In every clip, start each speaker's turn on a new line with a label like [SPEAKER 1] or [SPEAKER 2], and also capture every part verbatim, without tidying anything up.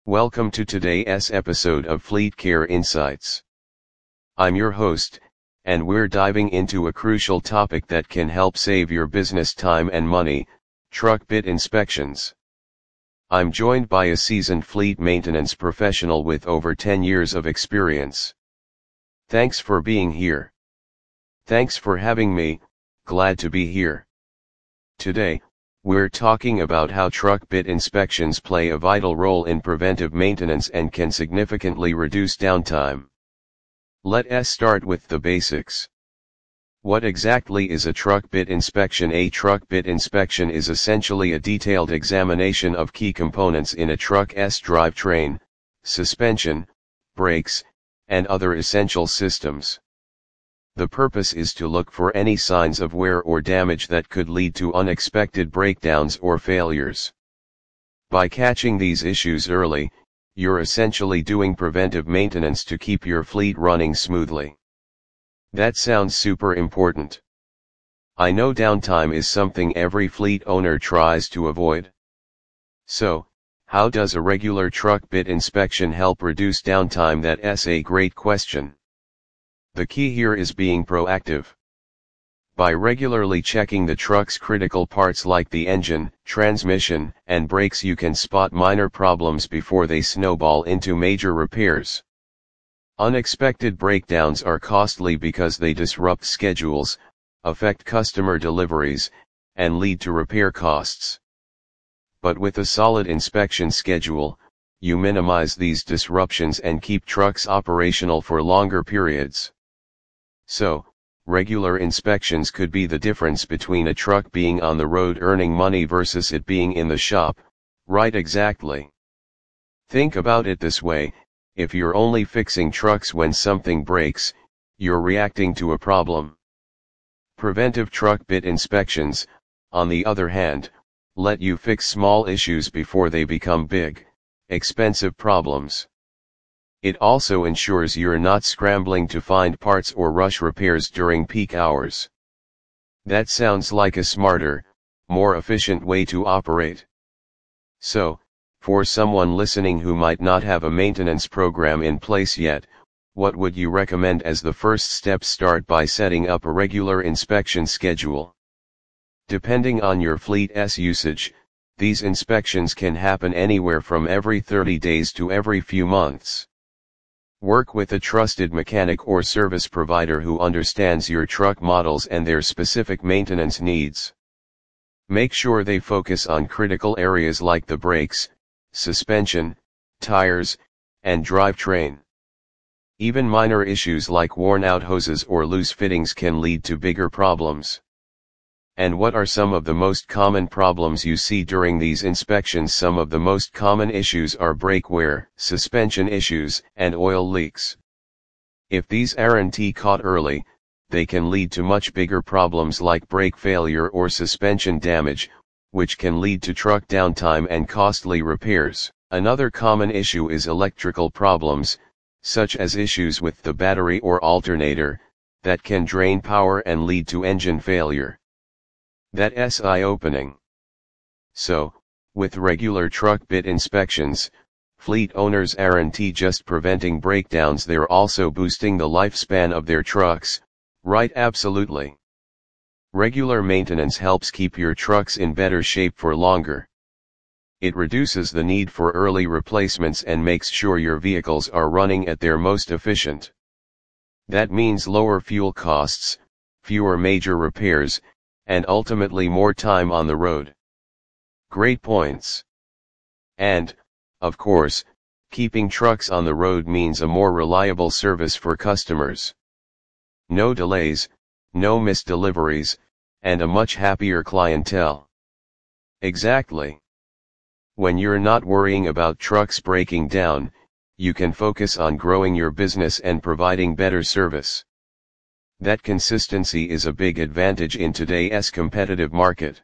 [SPEAKER 1] Welcome to today's episode of Fleet Care Insights. I'm your host, and we're diving into a crucial topic that can help save your business time and money: truck bit inspections. I'm joined by a seasoned fleet maintenance professional with over ten years of experience. Thanks for being here. Thanks for having me, glad to be here. Today, we're talking about how truck bit inspections play a vital role in preventive maintenance and can significantly reduce downtime. Let's start with the basics. What exactly is a truck bit inspection? A truck bit inspection is essentially a detailed examination of key components in a truck's drivetrain, suspension, brakes, and other essential systems. The purpose is to look for any signs of wear or damage that could lead to unexpected breakdowns or failures. By catching these issues early, you're essentially doing preventive maintenance to keep your fleet running smoothly. That sounds super important. I know downtime is something every fleet owner tries to avoid. So, how does a regular truck bit inspection help reduce downtime? That's a great question. The key here is being proactive. By regularly checking the truck's critical parts like the engine, transmission, and brakes, you can spot minor problems before they snowball into major repairs. Unexpected breakdowns are costly because they disrupt schedules, affect customer deliveries, and lead to repair costs. But with a solid inspection schedule, you minimize these disruptions and keep trucks operational for longer periods. So, regular inspections could be the difference between a truck being on the road earning money versus it being in the shop, right? Exactly. Think about it this way: if you're only fixing trucks when something breaks, you're reacting to a problem. Preventive truck bit inspections, on the other hand, let you fix small issues before they become big, expensive problems. It also ensures you're not scrambling to find parts or rush repairs during peak hours. That sounds like a smarter, more efficient way to operate. So, for someone listening who might not have a maintenance program in place yet, what would you recommend as the first step? Start by setting up a regular inspection schedule. Depending on your fleet's usage, these inspections can happen anywhere from every thirty days to every few months. Work with a trusted mechanic or service provider who understands your truck models and their specific maintenance needs. Make sure they focus on critical areas like the brakes, suspension, tires, and drivetrain. Even minor issues like worn-out hoses or loose fittings can lead to bigger problems. And what are some of the most common problems you see during these inspections? Some of the most common issues are brake wear, suspension issues, and oil leaks. If these aren't caught early, they can lead to much bigger problems like brake failure or suspension damage, which can lead to truck downtime and costly repairs. Another common issue is electrical problems, such as issues with the battery or alternator, that can drain power and lead to engine failure. That's eye-opening. So, with regular truck bit inspections, fleet owners aren't just preventing breakdowns, they're also boosting the lifespan of their trucks, right? Absolutely. Regular maintenance helps keep your trucks in better shape for longer. It reduces the need for early replacements and makes sure your vehicles are running at their most efficient. That means lower fuel costs, fewer major repairs, and ultimately more time on the road. Great points. And, of course, keeping trucks on the road means a more reliable service for customers. No delays, no missed deliveries, and a much happier clientele. Exactly. When you're not worrying about trucks breaking down, you can focus on growing your business and providing better service. That consistency is a big advantage in today's competitive market.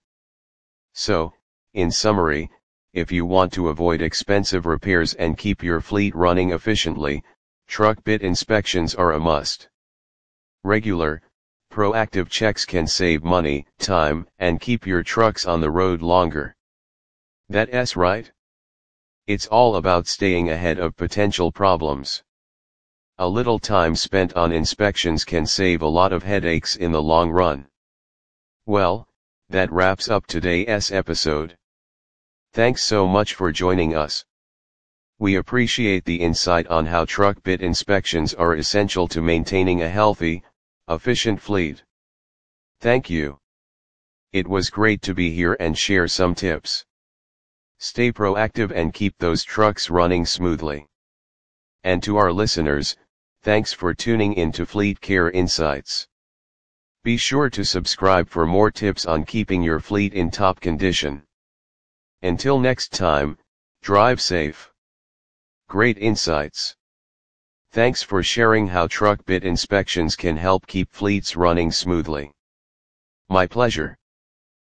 [SPEAKER 1] So, in summary, if you want to avoid expensive repairs and keep your fleet running efficiently, truck bit inspections are a must. Regular, proactive checks can save money, time, and keep your trucks on the road longer. That's right. It's all about staying ahead of potential problems. A little time spent on inspections can save a lot of headaches in the long run. Well, that wraps up today's episode. Thanks so much for joining us. We appreciate the insight on how truck bit inspections are essential to maintaining a healthy, efficient fleet. Thank you. It was great to be here and share some tips. Stay proactive and keep those trucks running smoothly. And to our listeners, thanks for tuning in to Fleet Care Insights. Be sure to subscribe for more tips on keeping your fleet in top condition. Until next time, drive safe. Great insights. Thanks for sharing how truck bit inspections can help keep fleets running smoothly. My pleasure.